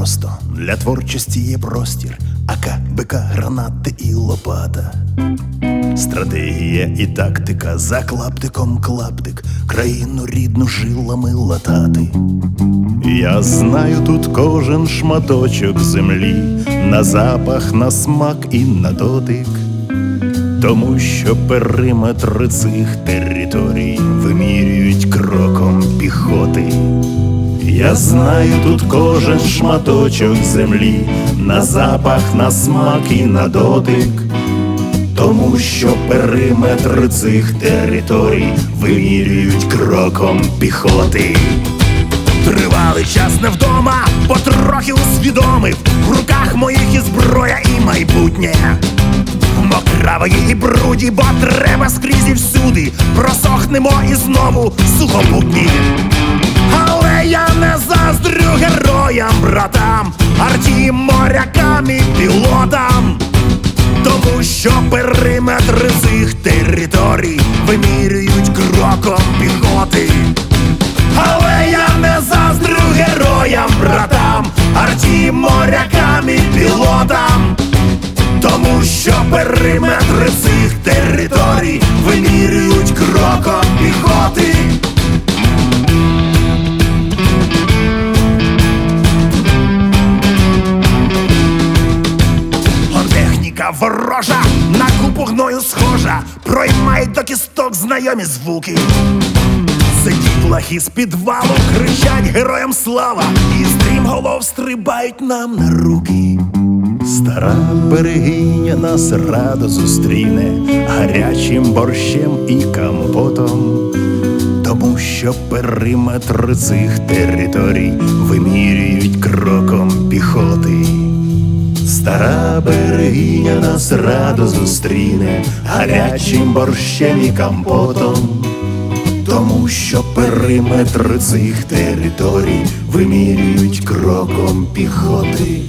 просто, для творчості є простір, АК, БК, гранати і лопата. Стратегія і тактика, за клаптиком клаптик, країну рідну жилами латати. Я знаю тут кожен шматочок землі, на запах, на смак і на дотик, тому що периметр цих територій вимірюють кроком піхоти. Я знаю тут кожен шматочок землі, на запах, на смак і на дотик, тому що периметр цих територій вимірюють кроком піхоти. Тривалий час не вдома, потрохи усвідомив, в руках моїх і зброя, і майбутнє. Мокравої і бруді, бо треба скрізь і всюди, просохнемо і знову сухопутні. Але я не заздрю героям, братам, арті, морякам і пілотам, тому що периметр цих територій вимірюють кроком піхоти. Але я не заздрю героям, братам, арті, морякам і пілотам, тому що периметр цих територій вимірюють кроком піхоти. Техніка ворожа, на купу гною схожа, проймають до кісток знайомі звуки. Сидітлахи з підвалу кричать героям слава, і стрімголов стрибають нам на руки. Стара берегиня нас радо зустріне гарячим борщем і компотом, тому що периметр цих територій вимірюють кроком піхоти. Стара берегиня нас радо зустріне гарячим борщем і компотом, тому що периметр цих територій вимірюють кроком піхоти.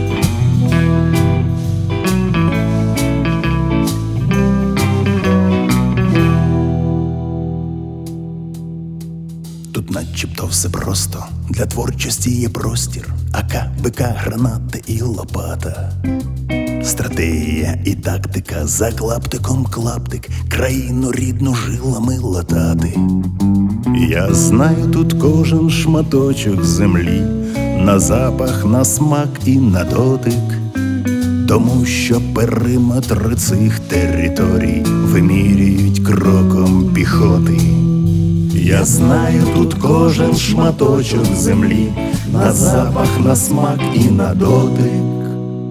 Тут начебто все просто, для творчості є простір, АК, БК, гранати і лопата. Стратегія і тактика, за клаптиком клаптик, країну рідну жилами латати. Я знаю тут кожен шматочок землі, на запах, на смак і на дотик, тому що периметр цих територій вимірюють кроком піхоти. Я знаю тут кожен шматочок землі, на запах, на смак і на дотик,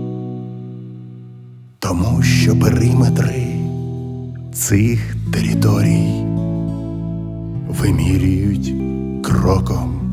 тому що периметри цих територій вимірюють кроком